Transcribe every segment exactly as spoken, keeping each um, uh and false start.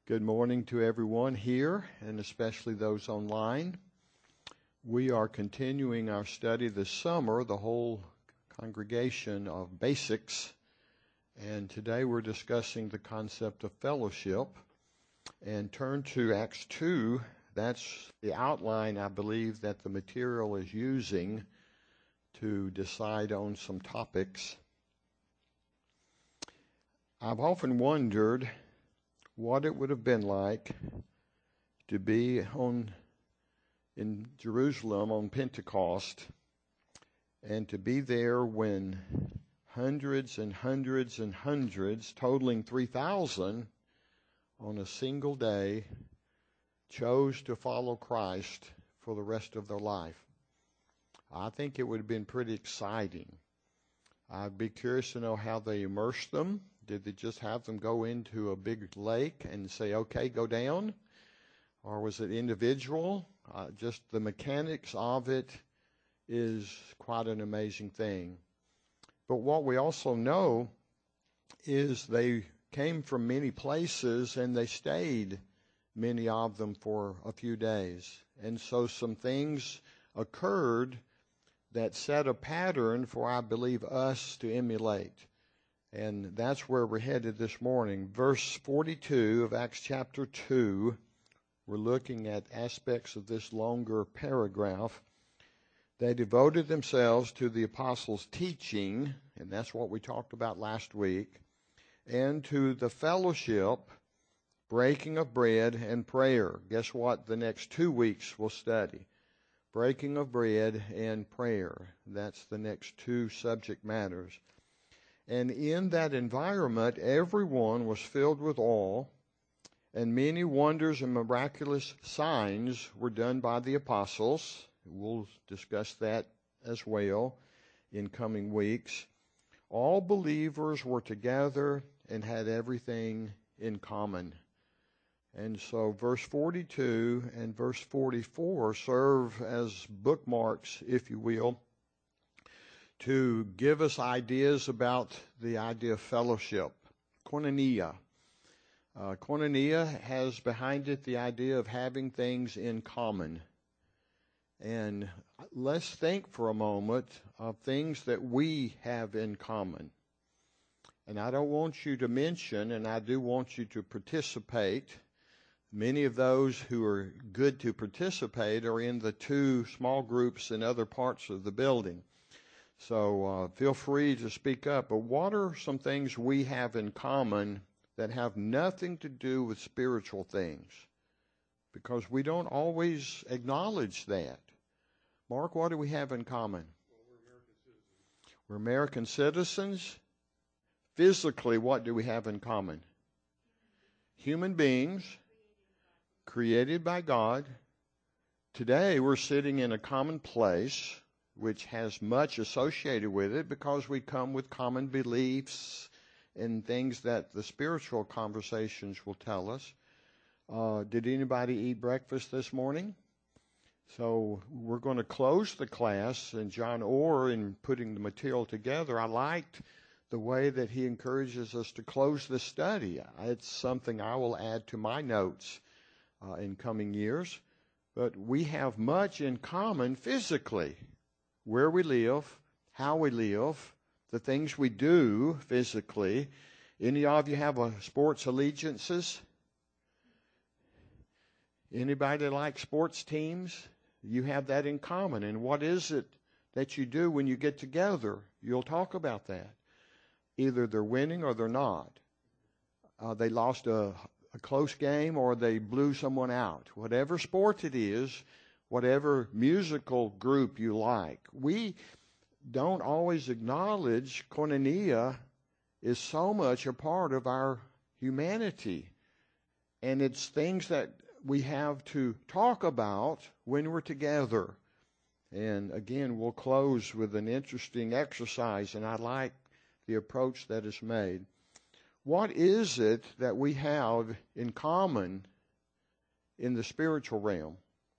Good morning to everyone here, and especially those online. We are continuing our study this summer, the whole congregation of basics, and today we're discussing the concept of fellowship. And turn to Acts two. That's the outline, I believe, that the material is using to decide on some topics. I've often wondered what it would have been like to be on in Jerusalem on Pentecost and to be there when hundreds and hundreds and hundreds, totaling three thousand on a single day, chose to follow Christ for the rest of their life. I think it would have been pretty exciting. I'd be curious to know how they immersed them. Did they just have them go into a big lake and say, okay, go down? Or was it individual? Uh, just the mechanics of it is quite an amazing thing. But what we also know is they came from many places and they stayed, many of them, for a few days. And so some things occurred that set a pattern for, I believe, us to emulate. And that's where we're headed this morning. Verse forty-two of Acts chapter two, we're looking at aspects of this longer paragraph. They devoted themselves to the apostles' teaching, and that's what we talked about last week, and to the fellowship, breaking of bread, and prayer. Guess what the next two weeks we'll study? Breaking of bread and prayer. That's the next two subject matters. And in that environment, everyone was filled with awe, and many wonders and miraculous signs were done by the apostles. We'll discuss that as well in coming weeks. All believers were together and had everything in common. And so verse forty-two and verse forty-four serve as bookmarks, if you will, to give us ideas about the idea of fellowship, koinonia. Uh, koinonia has behind it the idea of having things in common. And let's think for a moment of things that we have in common. And I don't want you to mention, and I do want you to participate. Many of those who are good to participate are in the two small groups in other parts of the building. So uh, feel free to speak up. But what are some things we have in common that have nothing to do with spiritual things? Because we don't always acknowledge that. Mark, what do we have in common? Well, we're American citizens. We're American citizens. Physically, what do we have in common? Human beings created by God. Today, we're sitting in a common place, which has much associated with it because we come with common beliefs and things that the spiritual conversations will tell us. Uh, did anybody eat breakfast this morning? So we're going to close the class, and John Orr, in putting the material together, I liked the way that he encourages us to close the study. It's something I will add to my notes uh, in coming years. But we have much in common physically. Where we live, how we live, the things we do physically. Any of you have a sports allegiances? Anybody like sports teams? You have that in common. And what is it that you do when you get together? You'll talk about that. Either they're winning or they're not. Uh, they lost a, a close game or they blew someone out. Whatever sport it is, whatever musical group you like. We don't always acknowledge koinonia is so much a part of our humanity. And it's things that we have to talk about when we're together. And again, we'll close with an interesting exercise, and I like the approach that is made. What is it that we have in common in the spiritual realm?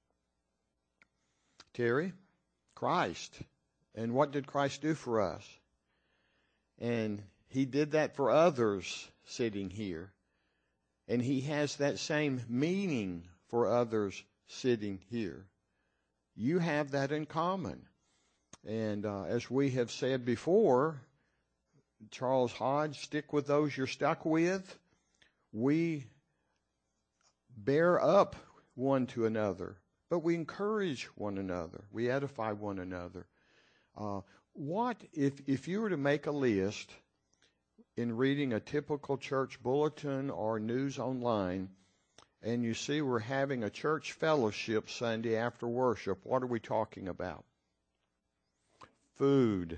Terry? Christ. And what did Christ do for us? And he did that for others sitting here. And he has that same meaning for others sitting here. You have that in common. And uh, as we have said before, Charles Hodge, stick with those you're stuck with. We bear up one to another, but we encourage one another. We edify one another. Uh, what if if you were to make a list in reading a typical church bulletin or news online, and you see we're having a church fellowship Sunday after worship, what are we talking about? Food.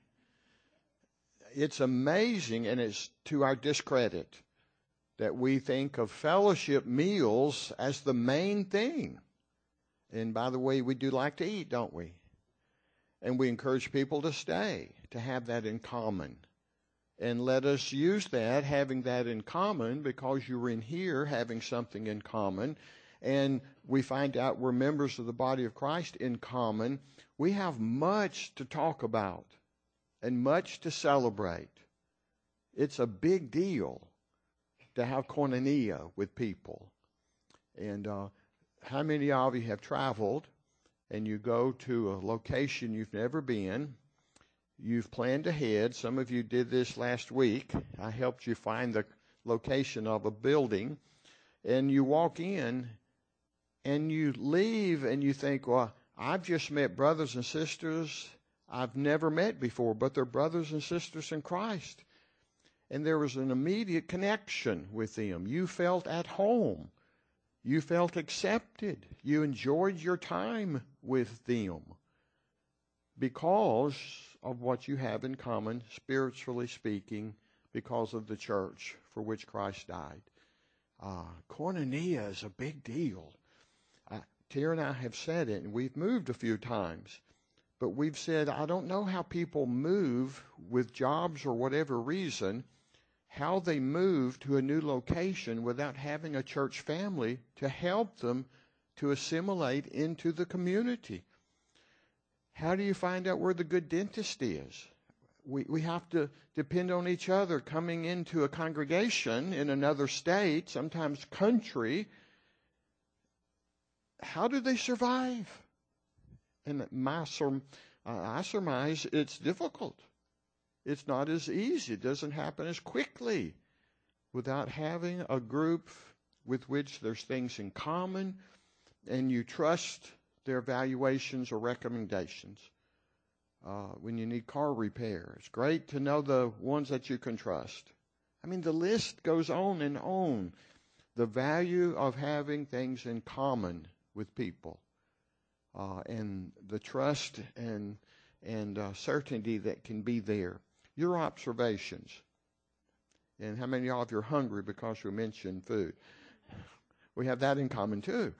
It's amazing, and it's to our discredit, that we think of fellowship meals as the main thing. And by the way, we do like to eat, don't we? And we encourage people to stay, to have that in common. And let us use that, having that in common, because you're in here having something in common. And we find out we're members of the body of Christ in common. We have much to talk about and much to celebrate. It's a big deal to have koinonia with people. And uh, how many of you have traveled and you go to a location you've never been? You've planned ahead. Some of you did this last week. I helped you find the location of a building. And you walk in and you leave and you think, well, I've just met brothers and sisters I've never met before, but they're brothers and sisters in Christ. And there was an immediate connection with them. You felt at home. You felt accepted. You enjoyed your time with them because of what you have in common, spiritually speaking, because of the church for which Christ died. Uh, koinonia is a big deal. Uh, Tara and I have said it, and we've moved a few times. But we've said, I don't know how people move with jobs or whatever reason, how they move to a new location without having a church family to help them to assimilate into the community. How do you find out where the good dentist is? We we have to depend on each other coming into a congregation in another state, sometimes country. How do they survive? And my sur- uh, I surmise it's difficult. It's not as easy. It doesn't happen as quickly without having a group with which there's things in common and you trust their evaluations or recommendations. Uh, when you need car repair, it's great to know the ones that you can trust. I mean, the list goes on and on. The value of having things in common with people. Uh, and the trust and and uh, certainty that can be there. Your observations. And how many of y'all, if you're hungry because we mentioned food? We have that in common too.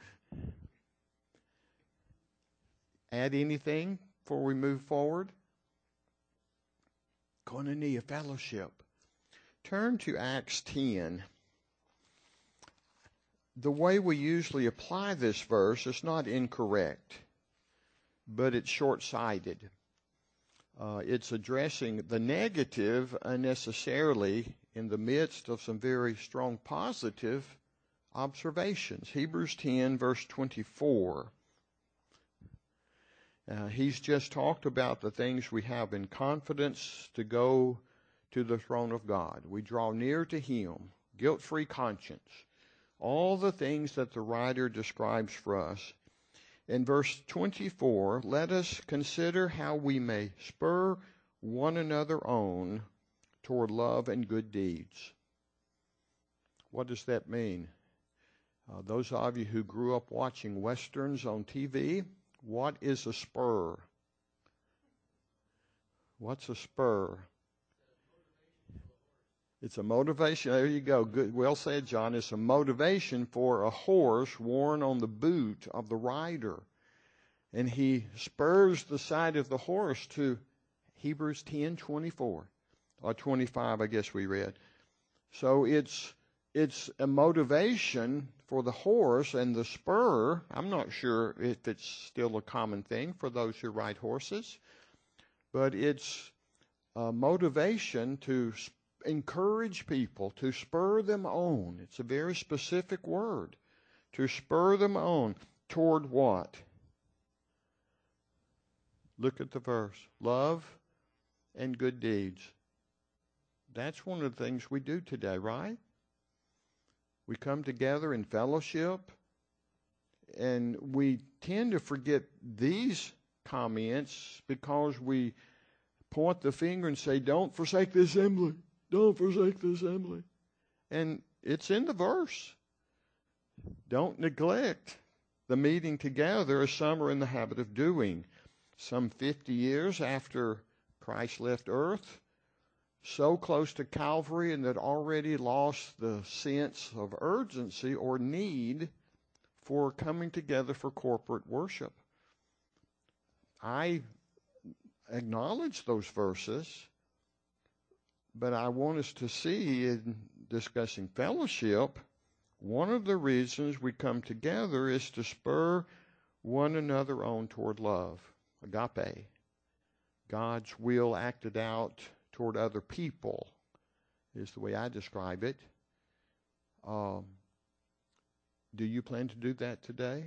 Add anything before we move forward? Koinonia, fellowship. Turn to Acts ten. The way we usually apply this verse is not incorrect, but it's short-sighted. Uh, it's addressing the negative unnecessarily in the midst of some very strong positive observations. Hebrews ten, verse twenty-four. Uh, he's just talked about the things we have in confidence to go to the throne of God. We draw near to Him, guilt-free conscience. All the things that the writer describes for us. In verse twenty-four, let us consider how we may spur one another on toward love and good deeds. What does that mean? Uh, those of you who grew up watching Westerns on T V, what is a spur? What's a spur? It's a motivation. There you go. Good. Well said, John. It's a motivation for a horse worn on the boot of the rider. And he spurs the side of the horse to Hebrews ten twenty-four. Or twenty-five, I guess we read. So it's it's a motivation for the horse, and the spur, I'm not sure if it's still a common thing for those who ride horses, but it's a motivation to encourage people, to spur them on. It's a very specific word. To spur them on toward what? Look at the verse. Love and good deeds. That's one of the things we do today, right? We come together in fellowship, and we tend to forget these comments because we point the finger and say, don't forsake the assembly. Don't forsake the assembly. And it's in the verse. Don't neglect the meeting together as some are in the habit of doing. Some fifty years after Christ left earth, so close to Calvary and that already lost the sense of urgency or need for coming together for corporate worship. I acknowledge those verses, but I want us to see in discussing fellowship, one of the reasons we come together is to spur one another on toward love, agape, God's will acted out toward other people is the way I describe it. Um, do you plan to do that today?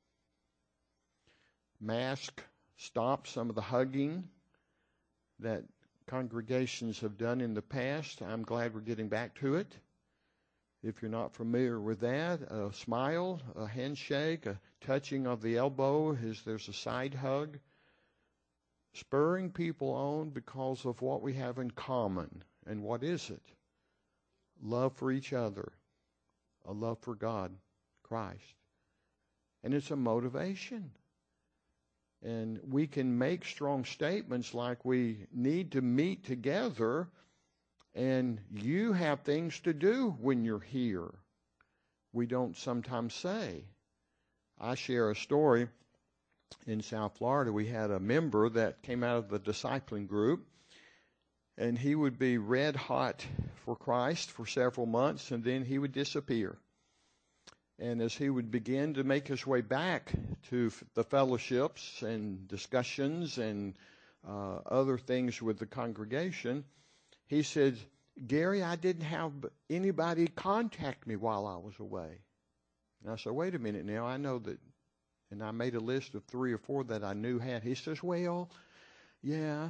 Mask, stop some of the hugging that congregations have done in the past. I'm glad we're getting back to it. If you're not familiar with that, a smile, a handshake, a touching of the elbow, is there's a side hug. Spurring people on because of what we have in common. And what is it? Love for each other. A love for God, Christ. And it's a motivation. And we can make strong statements like we need to meet together, and you have things to do when you're here. We don't sometimes say. I share a story. In South Florida, we had a member that came out of the discipling group, and he would be red hot for Christ for several months, and then he would disappear. And as he would begin to make his way back to the fellowships and discussions and uh, other things with the congregation, he said, Gary, I didn't have anybody contact me while I was away. And I said, wait a minute now, I know that. And I made a list of three or four that I knew had. He says, well, yeah,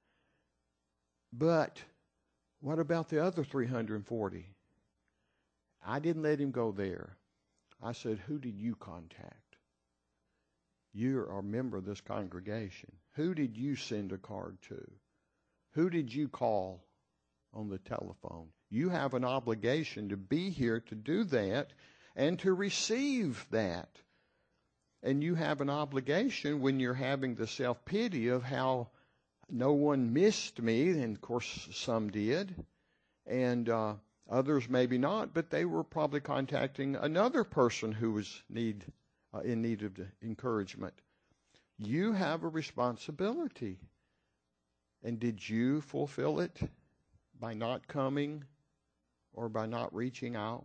but what about the other three hundred forty? I didn't let him go there. I said, who did you contact? You are a member of this congregation. Who did you send a card to? Who did you call on the telephone? You have an obligation to be here to do that and to receive that. And you have an obligation when you're having the self-pity of how no one missed me, and of course some did, and uh, others maybe not, but they were probably contacting another person who was need uh, in need of encouragement. You have a responsibility. And did you fulfill it by not coming or by not reaching out?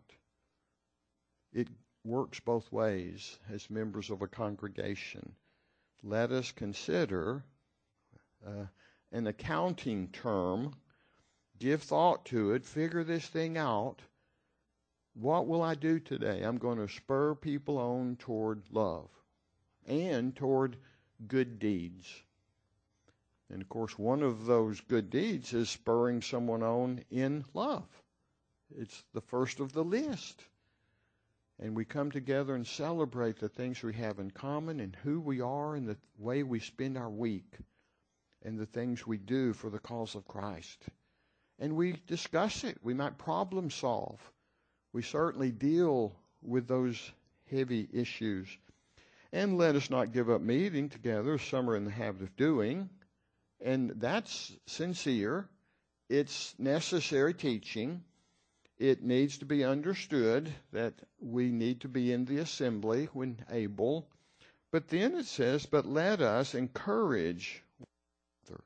It works both ways as members of a congregation. Let us consider uh, an accounting term, give thought to it, figure this thing out. What will I do today? I'm going to spur people on toward love and toward good deeds. And of course, one of those good deeds is spurring someone on in love. It's the first of the list. And we come together and celebrate the things we have in common and who we are and the way we spend our week and the things we do for the cause of Christ. And we discuss it. We might problem solve. We certainly deal with those heavy issues. And let us not give up meeting together, as some are in the habit of doing. And that's sincere. It's necessary teaching. It needs to be understood that we need to be in the assembly when able. But then it says, but let us encourage one another.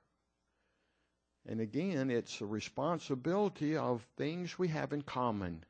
And again, it's a responsibility of things we have in common,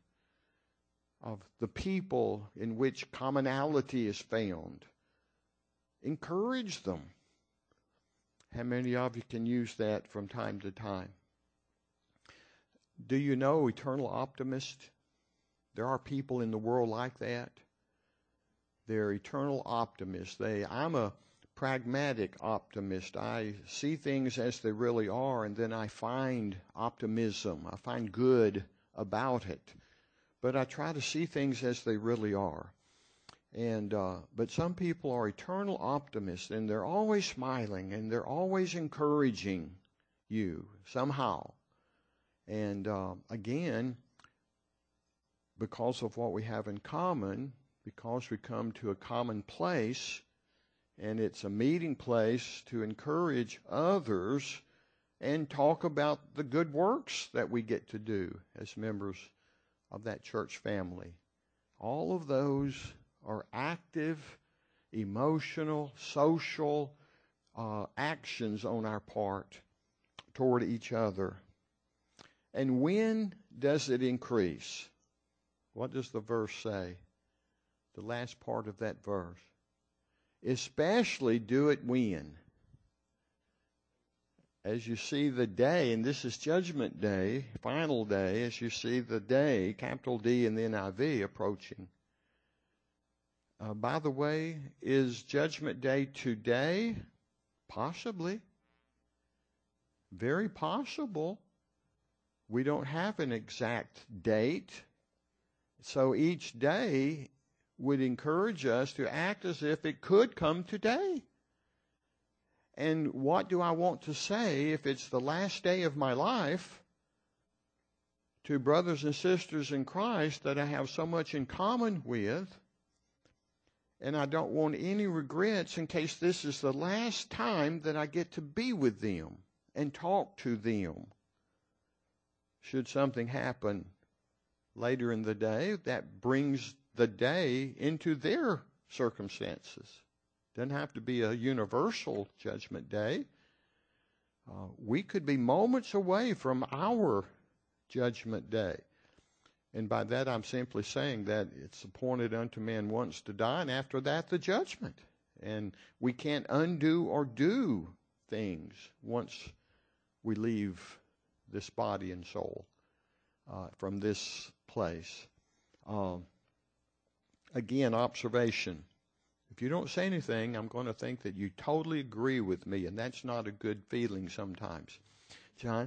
of the people in which commonality is found. Encourage them. How many of you can use that from time to time? Do you know eternal optimists? There are people in the world like that. They're eternal optimists. They, I'm a pragmatic optimist. I see things as they really are, and then I find optimism. I find good about it. But I try to see things as they really are. And uh, but some people are eternal optimists, and they're always smiling, and they're always encouraging you somehow. And uh, again, because of what we have in common, because we come to a common place, and it's a meeting place to encourage others and talk about the good works that we get to do as members of that church family. All of those are active, emotional, social uh, actions on our part toward each other. And when does it increase? What does the verse say? The last part of that verse. Especially do it when? As you see the day, and this is Judgment Day, final day, as you see the day, capital D in the N I V, approaching. Uh, by the way, is Judgment Day today? Possibly. Very possible. We don't have an exact date. So each day would encourage us to act as if it could come today. And what do I want to say if it's the last day of my life to brothers and sisters in Christ that I have so much in common with? And I don't want any regrets in case this is the last time that I get to be with them and talk to them. Should something happen later in the day that brings the day into their circumstances. Doesn't have to be a universal judgment day. Uh, we could be moments away from our judgment day. And by that I'm simply saying that it's appointed unto man once to die, and after that the judgment. And we can't undo or do things once we leave this body and soul uh, from this place. Um, again, observation. If you don't say anything, I'm going to think that you totally agree with me, and that's not a good feeling sometimes. John?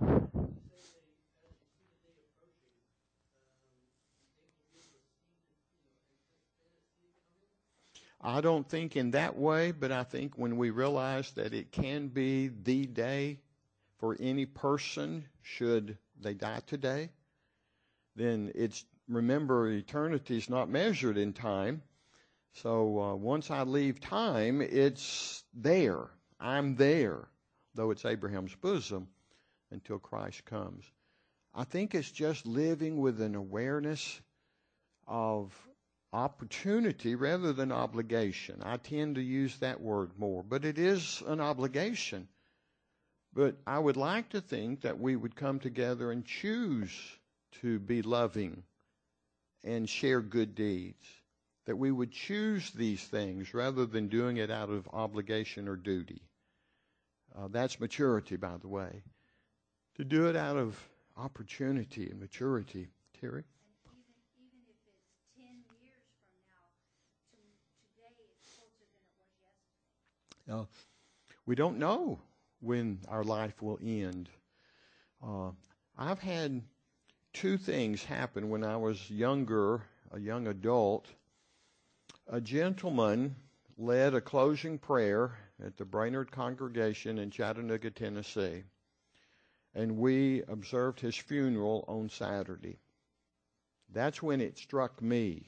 I don't think in that way, but I think when we realize that it can be the day for any person should they die today, then it's, remember, eternity is not measured in time. So uh, once I leave time, it's there. I'm there, though it's Abraham's bosom, until Christ comes. I think it's just living with an awareness of opportunity rather than obligation. I tend to use that word more, but it is an obligation. But I would like to think that we would come together and choose to be loving and share good deeds. That we would choose these things rather than doing it out of obligation or duty. Uh, that's maturity, by the way. To do it out of opportunity and maturity. Terry? And even, even if it's ten years from now, to, today it's closer than it was yesterday. Uh, we don't know when our life will end. Uh, I've had two things happen when I was younger, a young adult. A gentleman led a closing prayer at the Brainerd congregation in Chattanooga, Tennessee, and we observed his funeral on Saturday. That's when it struck me.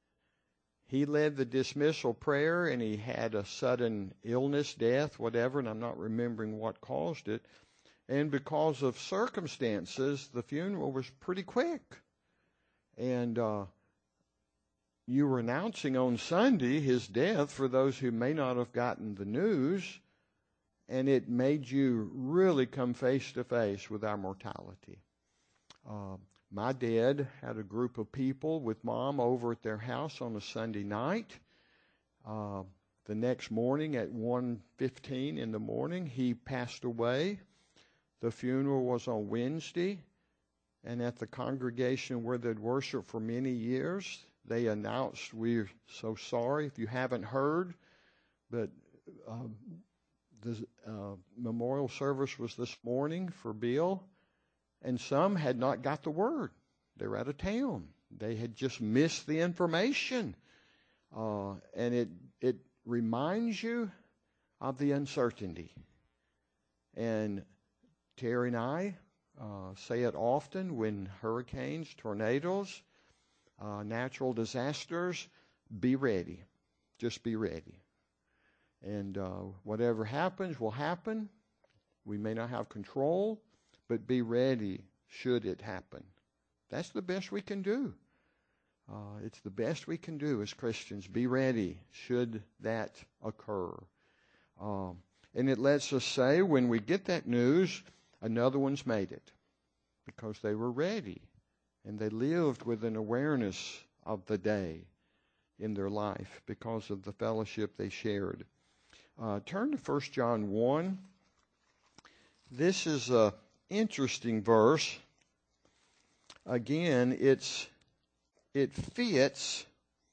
He led the dismissal prayer, and he had a sudden illness, death, whatever, and I'm not remembering what caused it. And because of circumstances, the funeral was pretty quick. And uh, you were announcing on Sunday his death for those who may not have gotten the news, and it made you really come face to face with our mortality. Uh, my dad had a group of people with Mom over at their house on a Sunday night. Uh, the next morning at one fifteen in the morning, he passed away. The funeral was on Wednesday, And at the congregation where they'd worshiped for many years, they announced, "We're so sorry if you haven't heard, but uh, the uh, memorial service was this morning for Bill." And some had not got the word. They were out of town. They had just missed the information. Uh, and it it reminds you of the uncertainty. And Terry and I uh, say it often when hurricanes, tornadoes, uh, natural disasters, be ready. Just be ready. And uh, whatever happens will happen. We may not have control, but be ready should it happen. That's the best we can do. Uh, it's the best we can do as Christians. Be ready should that occur. Um, and it lets us say when we get that news, another one's made it because they were ready and they lived with an awareness of the day in their life because of the fellowship they shared. Uh, turn to First John one. This is an interesting verse. Again, it's it fits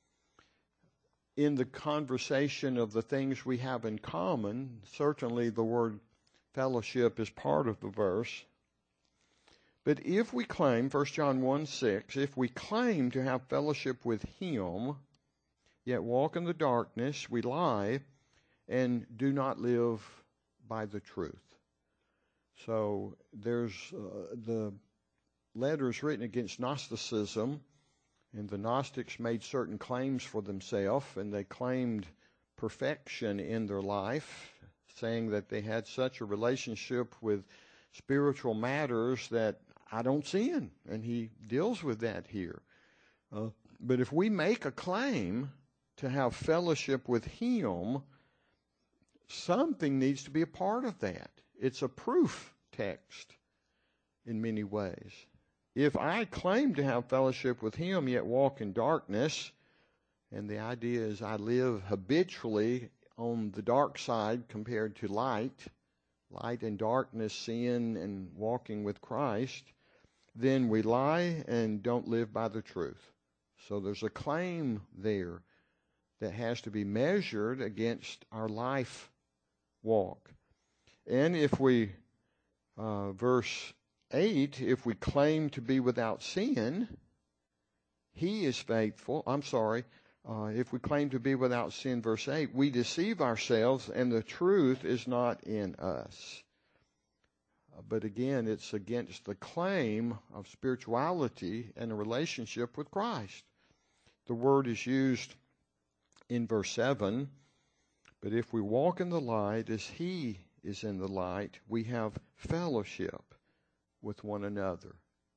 in the conversation of the things we have in common. Certainly the word fellowship is part of the verse. But if we claim, First John one six, if we claim to have fellowship with him, yet walk in the darkness, we lie and do not live by the truth. So there's uh, the letters written against Gnosticism, and the Gnostics made certain claims for themselves, and they claimed perfection in their life, saying that they had such a relationship with spiritual matters that I don't see in, and he deals with that here. Uh, but if we make a claim to have fellowship with him, something needs to be a part of that. It's a proof text in many ways. If I claim to have fellowship with him, yet walk in darkness, and the idea is I live habitually on the dark side compared to light, light and darkness, sin and walking with Christ, then we lie and don't live by the truth. So there's a claim there that has to be measured against our life walk. And if we, uh, verse eight, if we claim to be without sin, he is faithful. I'm sorry. Uh, if we claim to be without sin, verse eight, we deceive ourselves and the truth is not in us. Uh, but again, it's against the claim of spirituality and a relationship with Christ. The word is used in verse seven, but if we walk in the light as he is in the light, we have fellowship with one another.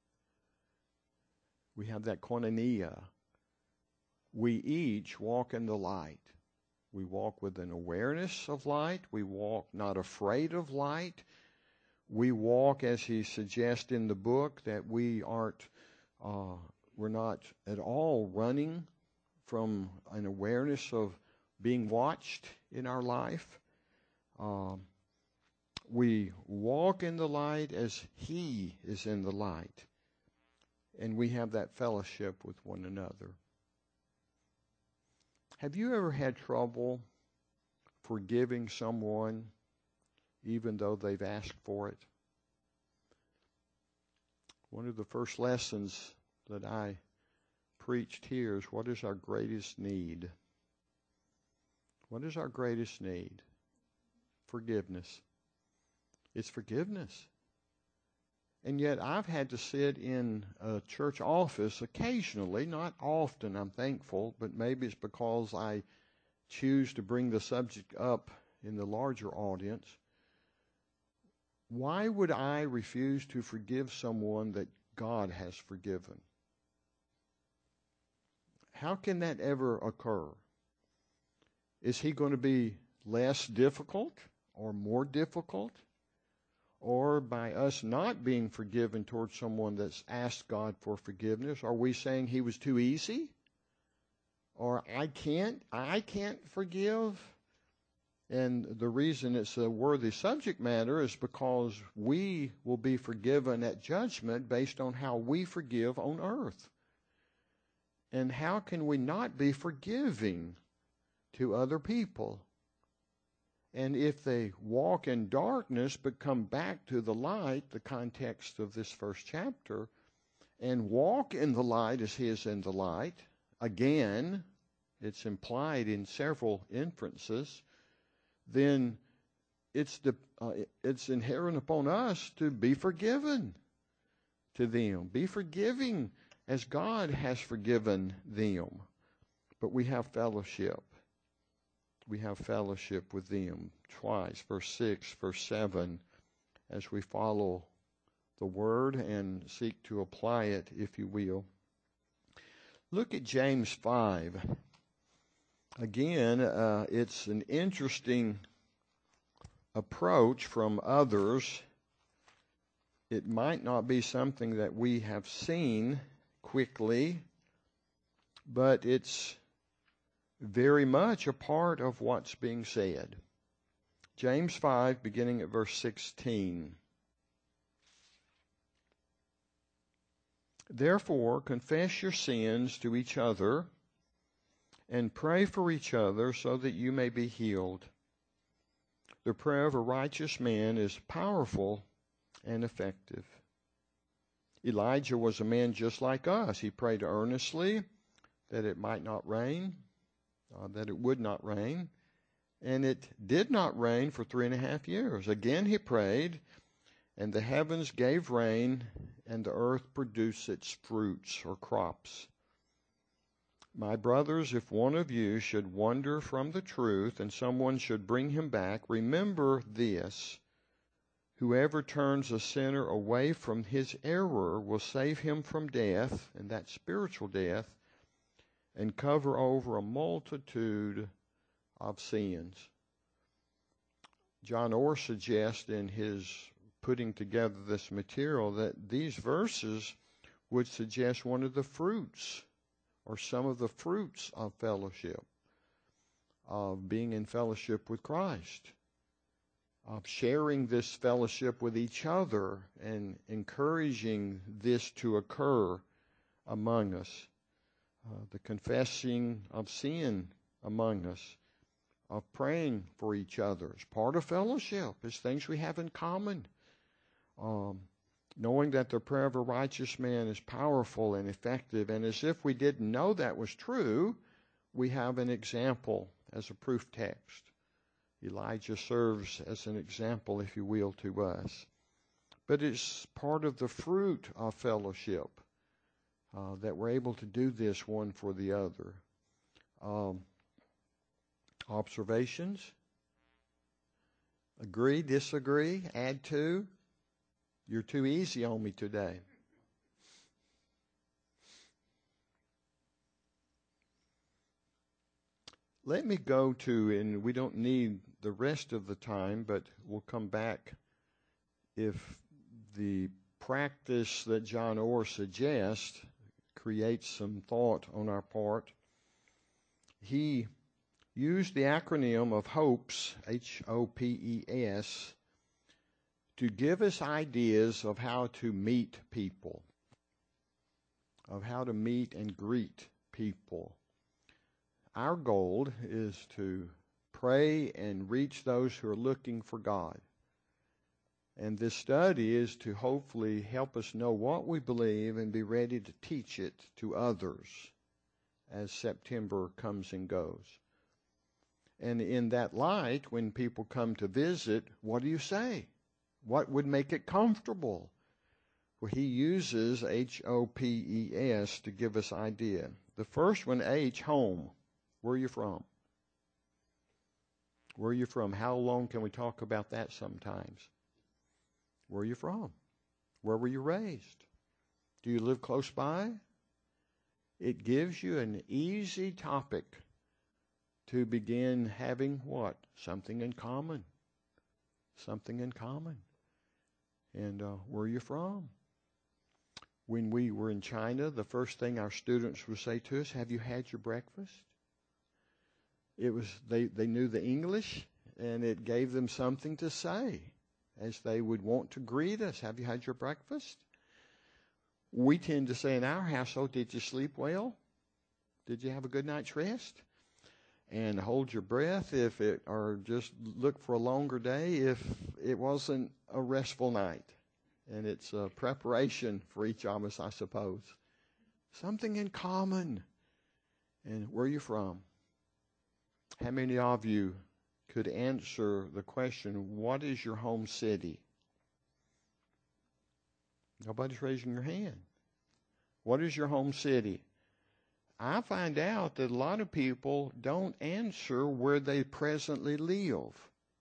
We have that koinonia. We each walk in the light. We walk with an awareness of light. We walk not afraid of light. We walk, as he suggests in the book, that we aren't, uh, we're not at all running from an awareness of being watched in our life. Um, we walk in the light as he is in the light. And we have that fellowship with one another. Have you ever had trouble forgiving someone even though they've asked for it? One of the first lessons that I preached here is, what is our greatest need? What is our greatest need? Forgiveness. It's forgiveness. And yet I've had to sit in a church office occasionally, not often, I'm thankful, but maybe it's because I choose to bring the subject up in the larger audience. Why would I refuse to forgive someone that God has forgiven? How can that ever occur? Is he going to be less difficult or more difficult? Or by us not being forgiven towards someone that's asked God for forgiveness, are we saying he was too easy? Or I can't, I can't forgive? And the reason it's a worthy subject matter is because we will be forgiven at judgment based on how we forgive on earth. And how can we not be forgiving to other people? And if they walk in darkness but come back to the light, the context of this first chapter, and walk in the light as he is in the light, again, it's implied in several inferences, then it's the, uh, it's inherent upon us to be forgiven to them. Be forgiving as God has forgiven them. But we have fellowship. We have fellowship with them twice, verse six, verse seven, as we follow the word and seek to apply it, if you will. Look at James five. Again, uh, it's an interesting approach from others. It might not be something that we have seen quickly, but it's very much a part of what's being said. James five, beginning at verse sixteen. Therefore, confess your sins to each other and pray for each other so that you may be healed. The prayer of a righteous man is powerful and effective. Elijah was a man just like us. He prayed earnestly that it might not rain, uh, that it would not rain, and it did not rain for three and a half years. Again he prayed, and the heavens gave rain, and the earth produced its fruits or crops. My brothers, if one of you should wander from the truth and someone should bring him back, remember this: whoever turns a sinner away from his error will save him from death, and that spiritual death, and cover over a multitude of sins. John Orr suggests in his putting together this material that these verses would suggest one of the fruits or some of the fruits of fellowship, of being in fellowship with Christ, of sharing this fellowship with each other and encouraging this to occur among us, uh, the confessing of sin among us, of praying for each other as part of fellowship, as things we have in common. Um, knowing that the prayer of a righteous man is powerful and effective, and as if we didn't know that was true, we have an example as a proof text. Elijah serves as an example, if you will, to us. But it's part of the fruit of fellowship uh, that we're able to do this one for the other. Um, observations? Agree, disagree, add to? You're too easy on me today. Let me go to, and we don't need the rest of the time, but we'll come back if the practice that John Orr suggests creates some thought on our part. He used the acronym of HOPES, H O P E S, to give us ideas of how to meet people, of how to meet and greet people. Our goal is to pray and reach those who are looking for God. And this study is to hopefully help us know what we believe and be ready to teach it to others as September comes and goes. And in that light, when people come to visit, what do you say? What would make it comfortable? Well, he uses H O P E S to give us idea. The first one, H, home. Where are you from? Where are you from? How long can we talk about that sometimes? Where are you from? Where were you raised? Do you live close by? It gives you an easy topic to begin having what? Something in common. Something in common. And uh, where are you from? When we were in China, the first thing our students would say to us, have you had your breakfast? It was, they, they knew the English, and it gave them something to say as they would want to greet us. Have you had your breakfast? We tend to say in our household, did you sleep well? Did you have a good night's rest? And hold your breath if it, or just look for a longer day if it wasn't a restful night. And it's a preparation for each of us, I suppose. Something in common. And where are you from? How many of you could answer the question, what is your home city? Nobody's raising your hand. What is your home city? I find out that a lot of people don't answer where they presently live.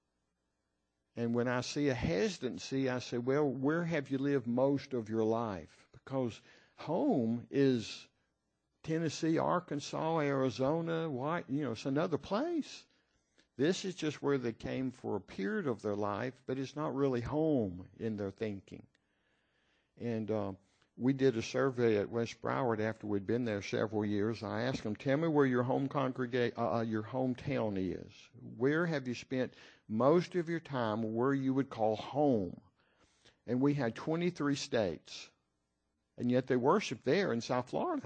And when I see a hesitancy, I say, well, where have you lived most of your life? Because home is Tennessee, Arkansas, Arizona, why, you know, it's another place. This is just where they came for a period of their life, but it's not really home in their thinking. And uh, we did a survey at West Broward after we'd been there several years. I asked them, tell me where your home congregate, uh, your hometown is. Where have you spent most of your time where you would call home? And we had twenty-three states, and yet they worship there in South Florida.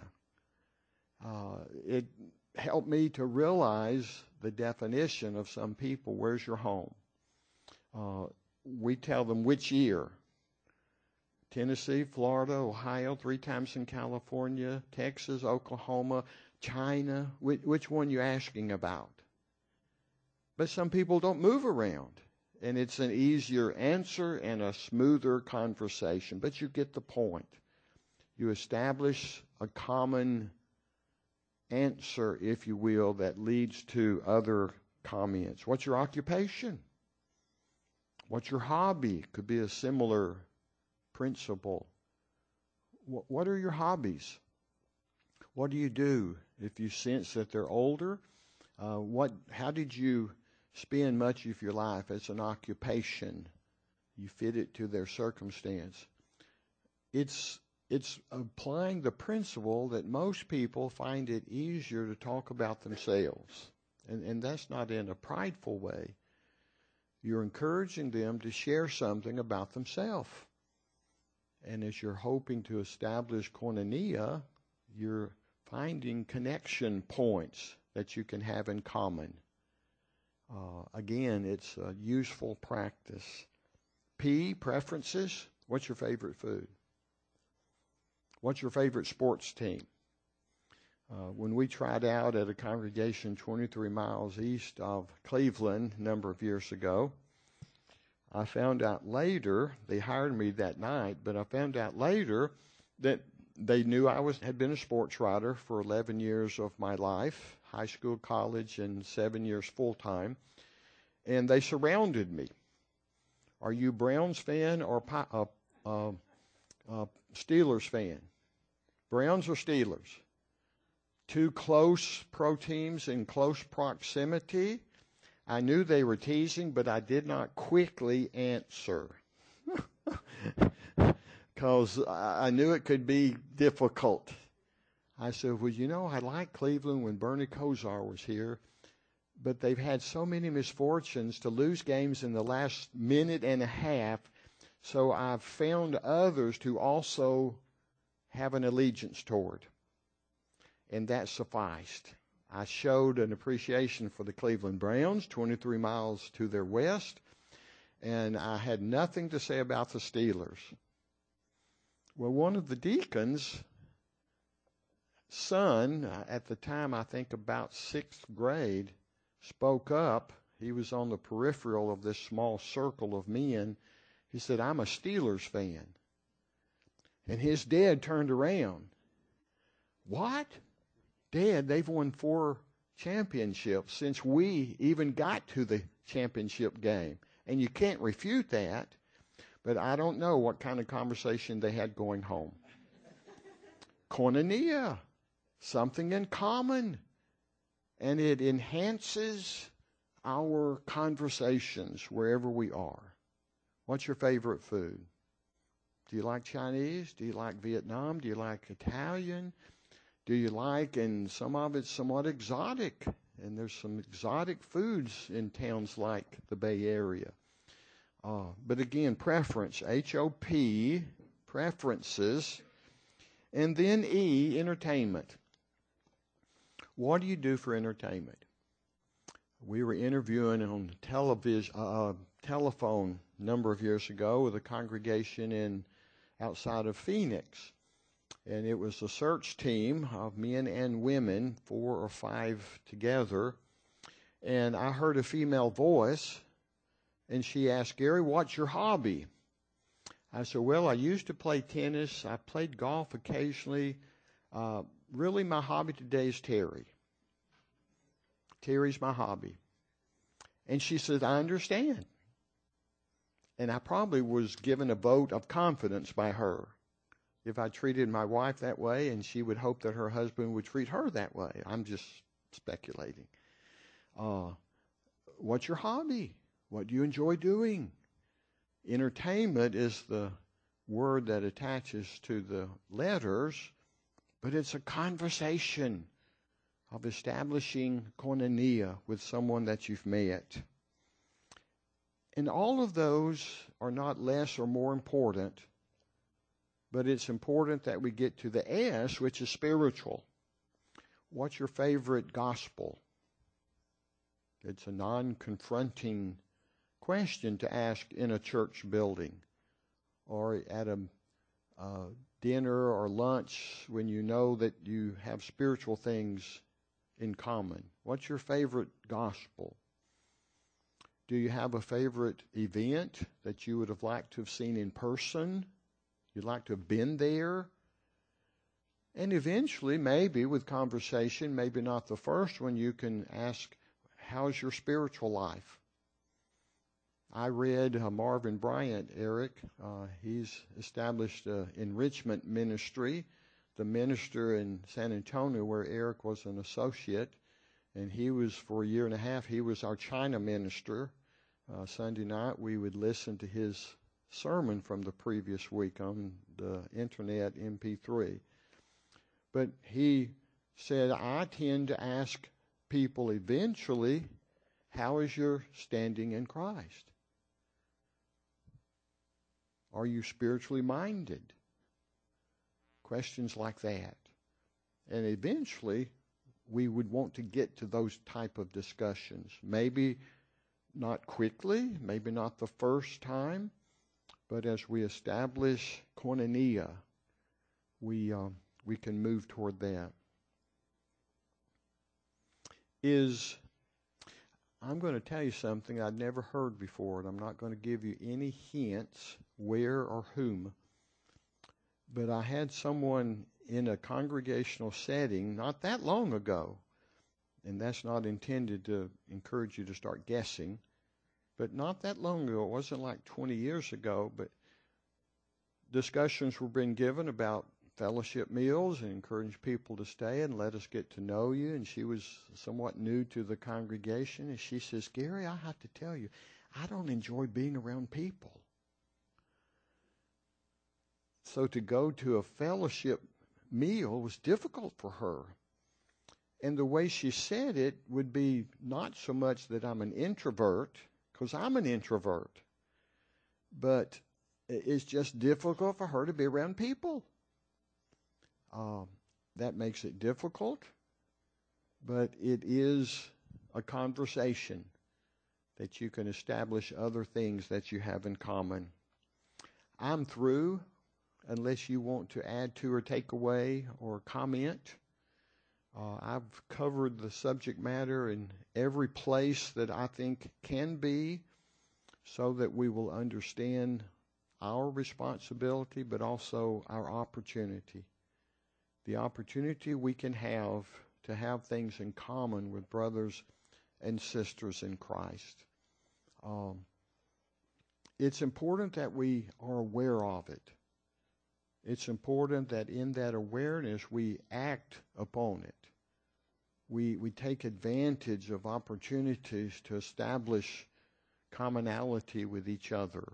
Uh, it helped me to realize the definition of some people. Where's your home? Uh, we tell them which year. Tennessee, Florida, Ohio, three times in California, Texas, Oklahoma, China. Which, which one you asking about? But some people don't move around. And it's an easier answer and a smoother conversation. But you get the point. You establish a common answer, if you will, that leads to other comments. What's your occupation? What's your hobby? Could be a similar principle. What are your hobbies? What do you do? If you sense that they're older, uh, what? How did you spend much of your life as an occupation? You fit it to their circumstance. It's It's applying the principle that most people find it easier to talk about themselves. And, and that's not in a prideful way. You're encouraging them to share something about themselves. And as you're hoping to establish koinonia, you're finding connection points that you can have in common. Uh, again, it's a useful practice. P, preferences. What's your favorite food? What's your favorite sports team? Uh, when we tried out at a congregation twenty-three miles east of Cleveland a number of years ago, I found out later, they hired me that night, but I found out later that they knew I was had been a sports writer for eleven years of my life, high school, college, and seven years full-time, and they surrounded me. Are you Browns fan or uh, uh, uh, Steelers fan? Browns or Steelers? Two close pro teams in close proximity. I knew they were teasing, but I did not quickly answer because I knew it could be difficult. I said, well, you know, I liked Cleveland when Bernie Kosar was here, but they've had so many misfortunes to lose games in the last minute and a half, so I've found others to also have an allegiance toward. And that sufficed. I showed an appreciation for the Cleveland Browns, twenty-three miles to their west, and I had nothing to say about the Steelers. Well, one of the deacons' son, at the time I think about sixth grade, spoke up. He was on the peripheral of this small circle of men. He said, I'm a Steelers fan. And his dad turned around. What? Dad, they've won four championships since we even got to the championship game. And you can't refute that, but I don't know what kind of conversation they had going home. Koinonia, something in common. And it enhances our conversations wherever we are. What's your favorite food? Do you like Chinese? Do you like Vietnam? Do you like Italian? Do you like, and some of it's somewhat exotic, and there's some exotic foods in towns like the Bay Area. Uh, but again, preference, H O P, preferences. And then E, entertainment. What do you do for entertainment? We were interviewing on television, uh, telephone a number of years ago with a congregation in outside of Phoenix. And it was a search team of men and women, four or five together. And I heard a female voice, and she asked, Gary, what's your hobby? I said, well, I used to play tennis. I played golf occasionally. Uh, really, my hobby today is Terry. Terry's my hobby. And she said, I understand. And I probably was given a vote of confidence by her. If I treated my wife that way, and she would hope that her husband would treat her that way. I'm just speculating. Uh, what's your hobby? What do you enjoy doing? Entertainment is the word that attaches to the letters, but it's a conversation of establishing koinonia with someone that you've met. And all of those are not less or more important, but it's important that we get to the S, which is spiritual. What's your favorite gospel? It's a non-confronting question to ask in a church building or at a uh, dinner or lunch when you know that you have spiritual things in common. What's your favorite gospel? Do you have a favorite event that you would have liked to have seen in person? You'd like to have been there? And eventually, maybe with conversation, maybe not the first one, you can ask, how's your spiritual life? I read uh, Marvin Bryant, Eric. Uh, he's established an enrichment ministry, the minister in San Antonio where Eric was an associate. And he was, for a year and a half, he was our China minister. Uh, Sunday night, we would listen to his sermon from the previous week on the internet M P three. But he said, I tend to ask people eventually, how is your standing in Christ? Are you spiritually minded? Questions like that. And eventually, we would want to get to those type of discussions. Maybe not quickly, maybe not the first time, but as we establish koinonia, we um, we can move toward that. Is, I'm going to tell you something I'd never heard before, and I'm not going to give you any hints where or whom, but I had someone in a congregational setting not that long ago, and that's not intended to encourage you to start guessing, but not that long ago, it wasn't like twenty years ago, but discussions were being given about fellowship meals and encourage people to stay and let us get to know you. And she was somewhat new to the congregation. And she says, Gary, I have to tell you, I don't enjoy being around people. So to go to a fellowship meal was difficult for her. And the way she said it would be not so much that I'm an introvert, because I'm an introvert, but it's just difficult for her to be around people. Um, that makes it difficult, but it is a conversation that you can establish other things that you have in common. I'm through, unless you want to add to or take away or comment. Uh, I've covered the subject matter in every place that I think can be, so that we will understand our responsibility, but also our opportunity. The opportunity we can have to have things in common with brothers and sisters in Christ. Um, it's important that we are aware of it. It's important that in that awareness we act upon it. We, we take advantage of opportunities to establish commonality with each other.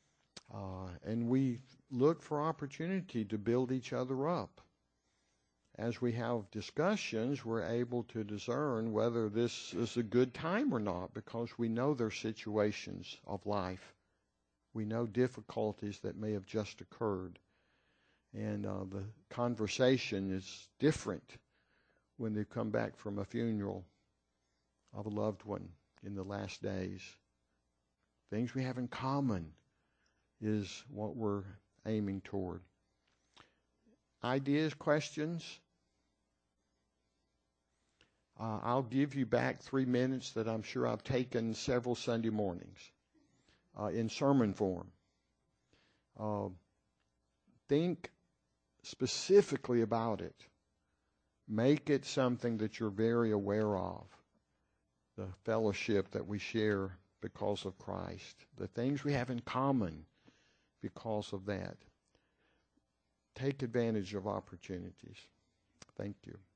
Uh, and we look for opportunity to build each other up. as we have discussions, we're able to discern whether this is a good time or not, because we know their situations of life. We know difficulties that may have just occurred. And uh, the conversation is different when they come back from a funeral of a loved one in the last days. Things we have in common is what we're aiming toward. Ideas, questions? Uh, I'll give you back three minutes that I'm sure I've taken several Sunday mornings uh, in sermon form. Uh, think specifically about it. Make it something that you're very aware of. The fellowship that we share because of Christ. The things we have in common because of that. Take advantage of opportunities. Thank you.